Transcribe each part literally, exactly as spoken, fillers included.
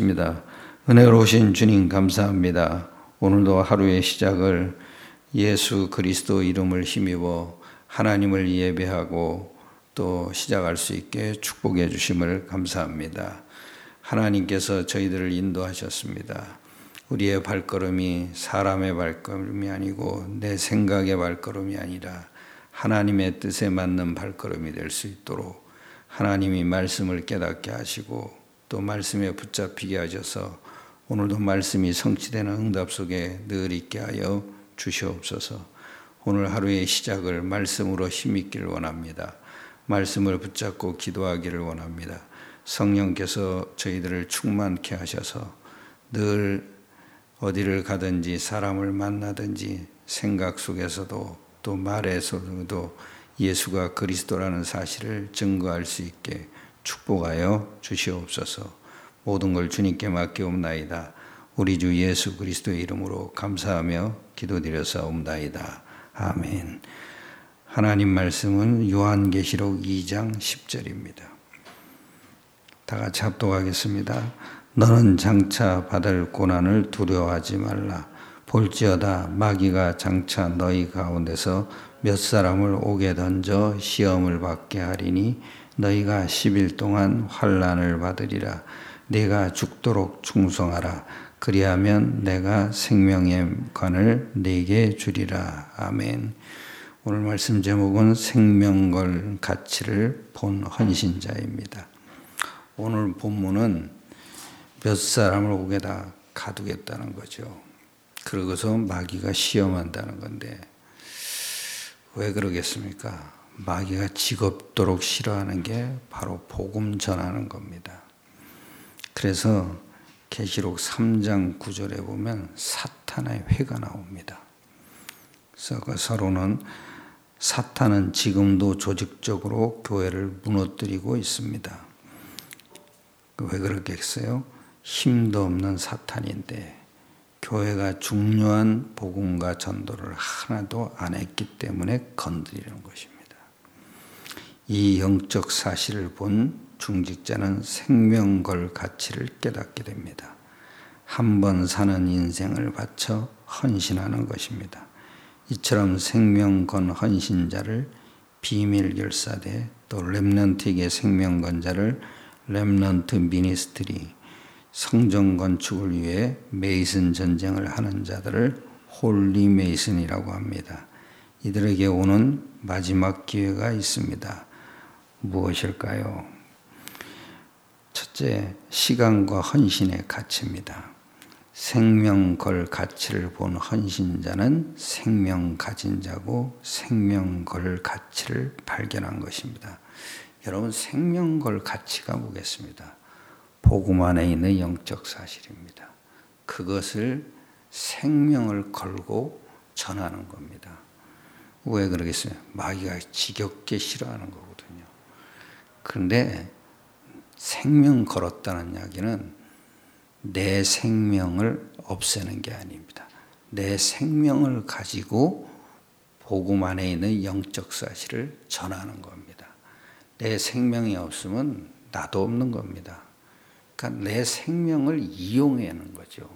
기도하겠습니다. 은혜로우신 주님 감사합니다. 오늘도 하루의 시작을 예수 그리스도 이름을 힘입어 하나님을 예배하고 또 시작할 수 있게 축복해 주심을 감사합니다. 하나님께서 저희들을 인도하셨습니다. 우리의 발걸음이 사람의 발걸음이 아니고 내 생각의 발걸음이 아니라 하나님의 뜻에 맞는 발걸음이 될 수 있도록 하나님이 말씀을 깨닫게 하시고 또 말씀에 붙잡히게 하셔서 오늘도 말씀이 성취되는 응답 속에 늘 있게 하여 주시옵소서. 오늘 하루의 시작을 말씀으로 힘있기를 원합니다. 말씀을 붙잡고 기도하기를 원합니다. 성령께서 저희들을 충만케 하셔서 늘 어디를 가든지 사람을 만나든지 생각 속에서도 또 말에서도 예수가 그리스도라는 사실을 증거할 수 있게 축복하여 주시옵소서. 모든 걸 주님께 맡기옵나이다. 우리 주 예수 그리스도의 이름으로 감사하며 기도드려사옵나이다. 아멘. 하나님 말씀은 요한계시록 이 장 십 절입니다. 다 같이 합독하겠습니다. 너는 장차 받을 고난을 두려워하지 말라. 볼지어다 마귀가 장차 너희 가운데서 몇 사람을 옥에 던져 시험을 받게 하리니 너희가 십 일 동안 환난을 받으리라. 네가 죽도록 충성하라. 그리하면 내가 생명의 관을 네게 주리라. 아멘. 오늘 말씀 제목은 생명걸 가치를 본 헌신자입니다. 오늘 본문은 몇 사람을 옥에다 가두겠다는 거죠. 그러고서 마귀가 시험한다는 건데 왜 그러겠습니까? 마귀가 지겹도록 싫어하는 게 바로 복음 전하는 겁니다. 그래서 계시록 삼 장 구 절에 보면 사탄의 회가 나옵니다. 그래서 그 서로는 사탄은 지금도 조직적으로 교회를 무너뜨리고 있습니다. 왜 그러겠어요? 힘도 없는 사탄인데 교회가 중요한 복음과 전도를 하나도 안 했기 때문에 건드리는 것입니다. 이 영적 사실을 본 중직자는 생명 걸 가치를 깨닫게 됩니다. 한 번 사는 인생을 바쳐 헌신하는 것입니다. 이처럼 생명 건 헌신자를 비밀 결사대 또 렘넌트에게 생명 건 자를 렘넌트 미니스트리 성전 건축을 위해 메이슨 전쟁을 하는 자들을 홀리 메이슨이라고 합니다. 이들에게 오는 마지막 기회가 있습니다. 무엇일까요? 첫째, 시간과 헌신의 가치입니다. 생명 걸 가치를 본 헌신자는 생명 가진 자고 생명 걸 가치를 발견한 것입니다. 여러분, 생명 걸 가치가 뭐겠습니까? 복음 안에 있는 영적 사실입니다. 그것을 생명을 걸고 전하는 겁니다. 왜 그러겠어요? 마귀가 지겹게 싫어하는 거거든요. 그런데 생명 걸었다는 이야기는 내 생명을 없애는 게 아닙니다. 내 생명을 가지고 복음 안에 있는 영적 사실을 전하는 겁니다. 내 생명이 없으면 나도 없는 겁니다. 그러니까 내 생명을 이용하는 거죠.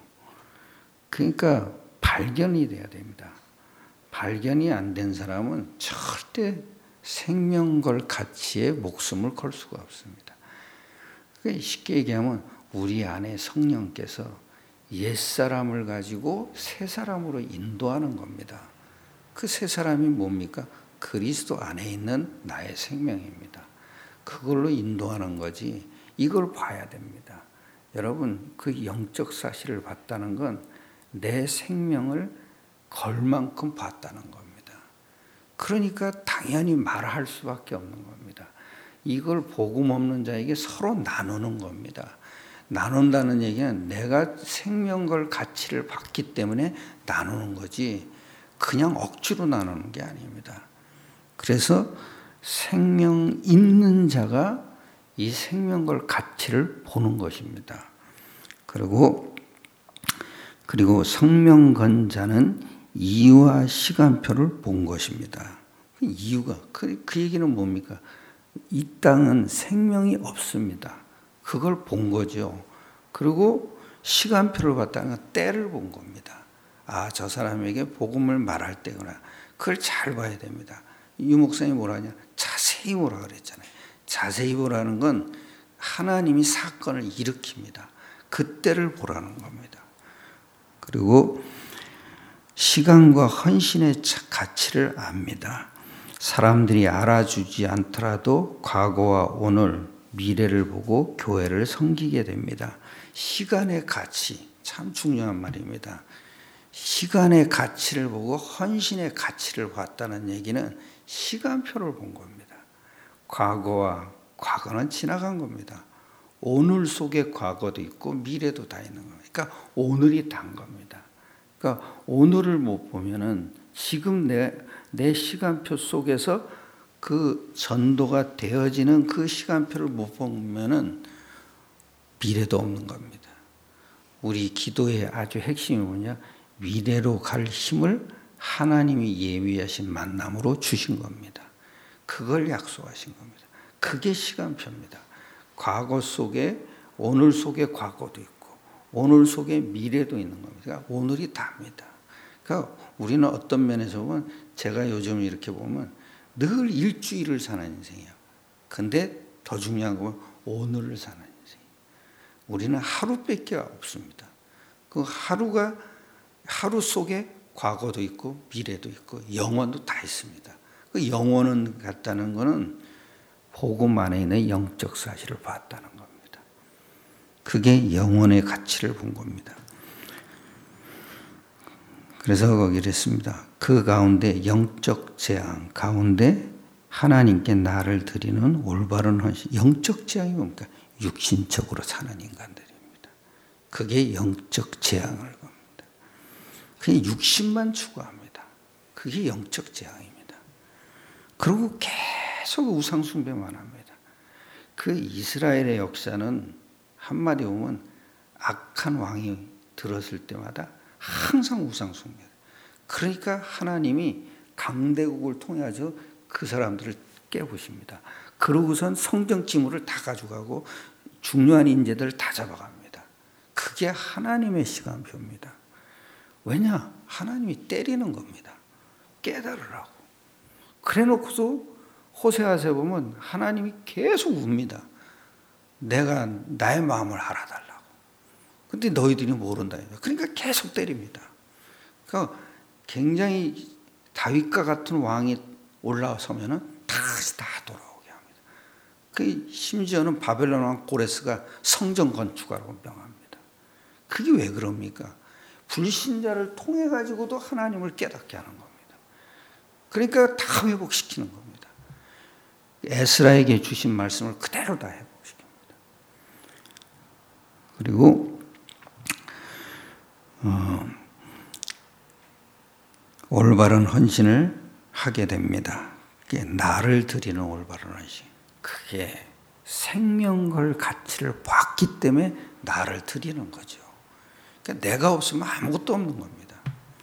그러니까 발견이 돼야 됩니다. 발견이 안 된 사람은 절대 생명 걸 가치에 목숨을 걸 수가 없습니다. 그러니까 쉽게 얘기하면 우리 안에 성령께서 옛사람을 가지고 새 사람으로 인도하는 겁니다. 그 새 사람이 뭡니까? 그리스도 안에 있는 나의 생명입니다. 그걸로 인도하는 거지 이걸 봐야 됩니다. 여러분, 그 영적 사실을 봤다는 건 내 생명을 걸 만큼 봤다는 겁니다. 그러니까 당연히 말할 수밖에 없는 겁니다. 이걸 복음 없는 자에게 서로 나누는 겁니다. 나눈다는 얘기는 내가 생명 걸 가치를 봤기 때문에 나누는 거지 그냥 억지로 나누는 게 아닙니다. 그래서 생명 있는 자가 이 생명 걸 가치를 보는 것입니다. 그리고 그리고 성명 건 자는 이유와 시간표를 본 것입니다. 그 이유가 그, 그 얘기는 뭡니까? 이 땅은 생명이 없습니다. 그걸 본 거죠. 그리고 시간표를 봤다는 건 때를 본 겁니다. 아, 저 사람에게 복음을 말할 때구나. 그걸 잘 봐야 됩니다. 유 목사님이 뭐라 하냐? 자세히 보라 그랬잖아요. 자세히 보라는 건 하나님이 사건을 일으킵니다. 그때를 보라는 겁니다. 그리고 시간과 헌신의 가치를 압니다. 사람들이 알아주지 않더라도 과거와 오늘, 미래를 보고 교회를 섬기게 됩니다. 시간의 가치, 참 중요한 말입니다. 시간의 가치를 보고 헌신의 가치를 봤다는 얘기는 시간표를 본 겁니다. 과거와 과거는 지나간 겁니다. 오늘 속에 과거도 있고 미래도 다 있는 겁니다. 그러니까 오늘이 단 겁니다. 그러니까 오늘을 못 보면은 지금 내, 내 시간표 속에서 그 전도가 되어지는 그 시간표를 못 보면은 미래도 없는 겁니다. 우리 기도의 아주 핵심이 뭐냐? 미래로 갈 힘을 하나님이 예비하신 만남으로 주신 겁니다. 그걸 약속하신 겁니다. 그게 시간표입니다. 과거 속에 오늘 속에 과거도 있고 오늘 속에 미래도 있는 겁니다. 그러니까 오늘이 답니다. 그러니까 우리는 어떤 면에서 보면 제가 요즘 이렇게 보면 늘 일주일을 사는 인생이에요. 근데 더 중요한 건 오늘을 사는 인생이에요. 우리는 하루밖에 없습니다. 그 하루가 하루 속에 과거도 있고 미래도 있고 영원도 다 있습니다. 그 영원은 같다는 것은 복음 안에 있는 영적 사실을 봤다는 겁니다. 그게 영원의 가치를 본 겁니다. 그래서 거기 그랬습니다. 그 가운데 영적 재앙 가운데 하나님께 나를 드리는 올바른 헌신. 영적 재앙이 뭡니까? 육신적으로 사는 인간들입니다. 그게 영적 재앙을 겁니다. 그냥 육신만 추구합니다. 그게 영적 재앙입니다. 그리고 계속 우상 숭배만 합니다. 그 이스라엘의 역사는 한마디 보면 악한 왕이 들었을 때마다 항상 우상 숭배. 그러니까 하나님이 강대국을 통해서 그 사람들을 깨부십니다. 그러고선 성전 기물을 다 가져가고 중요한 인재들을 다 잡아갑니다. 그게 하나님의 시간표입니다. 왜냐? 하나님이 때리는 겁니다. 깨달으라고. 그래 놓고서 호세아서에 보면 하나님이 계속 웁니다. 내가 나의 마음을 알아달라고. 근데 너희들이 모른다. 그러니까 계속 때립니다. 그러니까 굉장히 다윗과 같은 왕이 올라서면은 다시 다 돌아오게 합니다. 그 심지어는 바벨론 왕 고레스가 성전 건축하라고 명합니다. 그게 왜 그럽니까? 불신자를 통해 가지고도 하나님을 깨닫게 하는 겁니다. 그러니까 다 회복시키는 겁니다. 에스라에게 주신 말씀을 그대로 다 회복시킵니다. 그리고 어, 올바른 헌신을 하게 됩니다. 그게 나를 드리는 올바른 헌신. 그게 생명 걸 가치를 봤기 때문에 나를 드리는 거죠. 그러니까 내가 없으면 아무것도 없는 겁니다.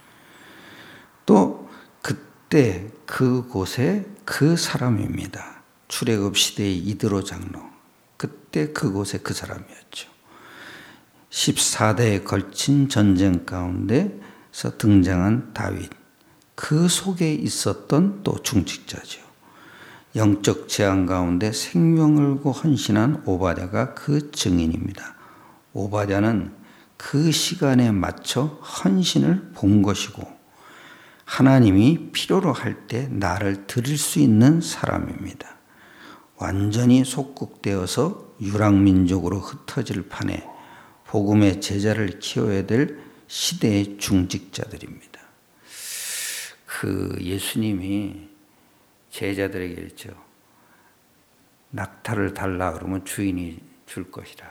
또 그때 그곳에 그 사람입니다. 출애굽 시대의 이드로 장로. 그때 그곳에 그 사람이었죠. 십사 대에 걸친 전쟁 가운데서 등장한 다윗. 그 속에 있었던 또 중직자죠. 영적 재앙 가운데 생명을 걸고 헌신한 오바댜가 그 증인입니다. 오바댜는 그 시간에 맞춰 헌신을 본 것이고 하나님이 필요로 할 때 나를 드릴 수 있는 사람입니다. 완전히 속국되어서 유랑민족으로 흩어질 판에 복음의 제자를 키워야 될 시대의 중직자들입니다. 그 예수님이 제자들에게 그랬죠. 낙타를 달라 그러면 주인이 줄 것이라.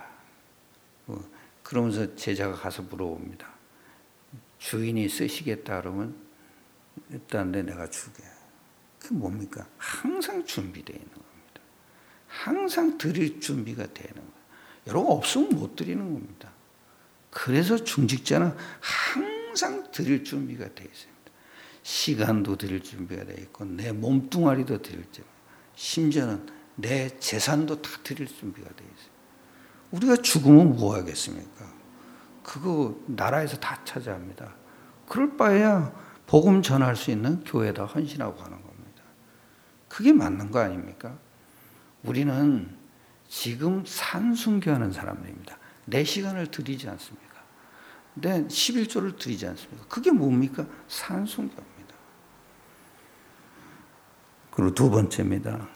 그러면서 제자가 가서 물어봅니다. 주인이 쓰시겠다 그러면 일단데 내가 주게. 그게 뭡니까? 항상 준비되어 있는 겁니다. 항상 드릴 준비가 되는 거예요. 여러분 없으면 못 드리는 겁니다. 그래서 중직자는 항상 드릴 준비가 되어 있습니다. 시간도 드릴 준비가 되어 있고 내 몸뚱아리도 드릴 준비, 심지어는 내 재산도 다 드릴 준비가 되어 있어요. 우리가 죽으면 뭐 하겠습니까? 그거 나라에서 다 차지합니다. 그럴 바에야 복음 전할 수 있는 교회에다 헌신하고 가는 겁니다. 그게 맞는 거 아닙니까? 우리는 지금 산순교하는 사람들입니다. 내 시간을 드리지 않습니까? 내 십일조를 드리지 않습니까? 그게 뭡니까? 산순교입니다. 그리고 두 번째입니다.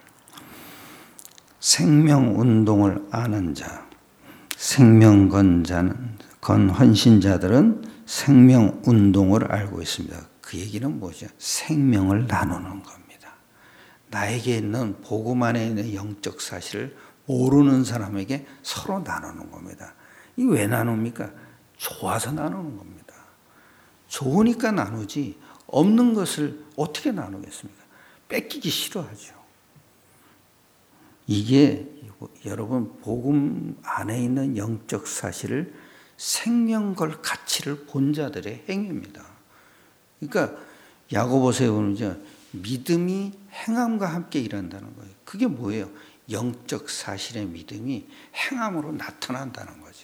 생명운동을 아는 자, 생명 건 자는, 건 헌신자들은 생명운동을 알고 있습니다. 그 얘기는 뭐죠? 생명을 나누는 겁니다. 나에게 있는 복음 안에 있는 영적 사실을 모르는 사람에게 서로 나누는 겁니다. 이게 왜 나눕니까? 좋아서 나누는 겁니다. 좋으니까 나누지 없는 것을 어떻게 나누겠습니까? 뺏기기 싫어하죠. 이게 여러분 복음 안에 있는 영적 사실을 생명 걸 가치를 본 자들의 행위입니다. 그러니까 야고보서에 보면 믿음이 행함과 함께 일한다는 거예요. 그게 뭐예요? 영적 사실의 믿음이 행함으로 나타난다는 거죠.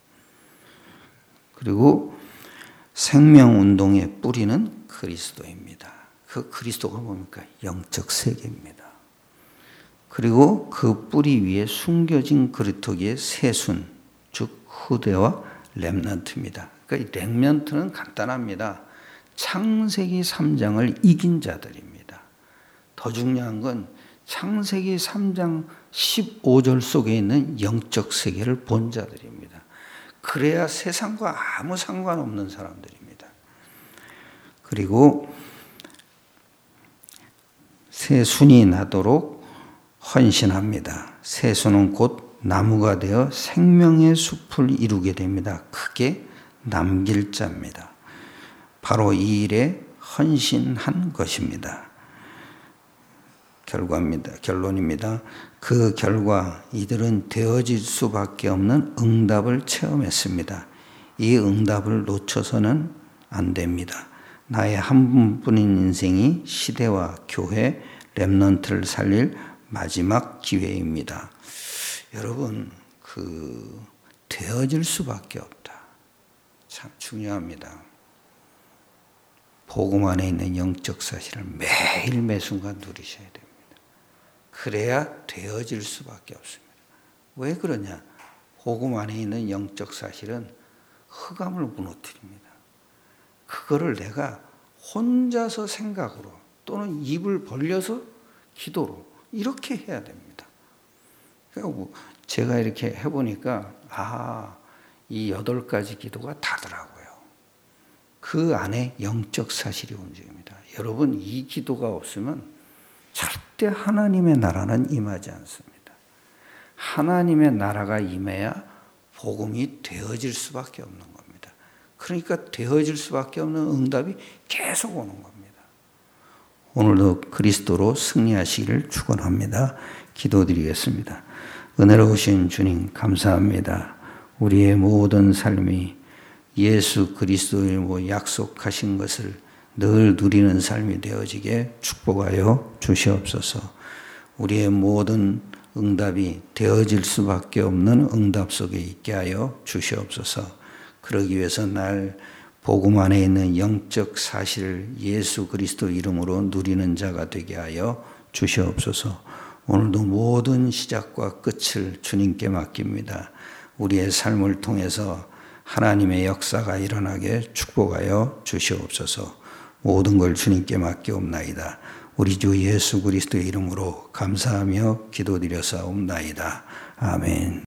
그리고 생명운동의 뿌리는 그리스도입니다. 그 그리스도가 뭡니까? 영적 세계입니다. 그리고 그 뿌리 위에 숨겨진 그리토기의 새순, 즉 후대와 렘넌트입니다. 그러니까 이 렘넌트는 간단합니다. 창세기 삼 장을 이긴 자들입니다. 더 중요한 건 창세기 삼 장 십오 절 속에 있는 영적 세계를 본 자들입니다. 그래야 세상과 아무 상관없는 사람들입니다. 그리고 새순이 나도록 헌신합니다. 새순은 곧 나무가 되어 생명의 숲을 이루게 됩니다. 크게 남길 자입니다. 바로 이 일에 헌신한 것입니다. 결과입니다. 결론입니다. 그 결과 이들은 되어질 수밖에 없는 응답을 체험했습니다. 이 응답을 놓쳐서는 안 됩니다. 나의 한 번뿐인 인생이 시대와 교회, 렘넌트를 살릴 마지막 기회입니다. 여러분, 그 되어질 수밖에 없다. 참 중요합니다. 복음 안에 있는 영적 사실을 매일 매순간 누리셔야 됩니다. 그래야 되어질 수밖에 없습니다. 왜 그러냐? 복음 안에 있는 영적 사실은 흑암을 무너뜨립니다. 그거를 내가 혼자서 생각으로 또는 입을 벌려서 기도로 이렇게 해야 됩니다. 제가 이렇게 해보니까 아, 이 여덟 가지 기도가 다더라고요. 그 안에 영적 사실이 움직입니다. 여러분, 이 기도가 없으면 절대 하나님의 나라는 임하지 않습니다. 하나님의 나라가 임해야 복음이 되어질 수밖에 없는 겁니다. 그러니까 되어질 수밖에 없는 응답이 계속 오는 겁니다. 오늘도 그리스도로 승리하시기를 축원합니다. 기도드리겠습니다. 은혜로우신 주님 감사합니다. 우리의 모든 삶이 예수 그리스도의 약속하신 것을 늘 누리는 삶이 되어지게 축복하여 주시옵소서. 우리의 모든 응답이 되어질 수밖에 없는 응답 속에 있게 하여 주시옵소서. 그러기 위해서 날 복음 안에 있는 영적 사실을 예수 그리스도 이름으로 누리는 자가 되게 하여 주시옵소서. 오늘도 모든 시작과 끝을 주님께 맡깁니다. 우리의 삶을 통해서 하나님의 역사가 일어나게 축복하여 주시옵소서. 모든 걸 주님께 맡기옵나이다. 우리 주 예수 그리스도의 이름으로 감사하며 기도드려사옵나이다. 아멘.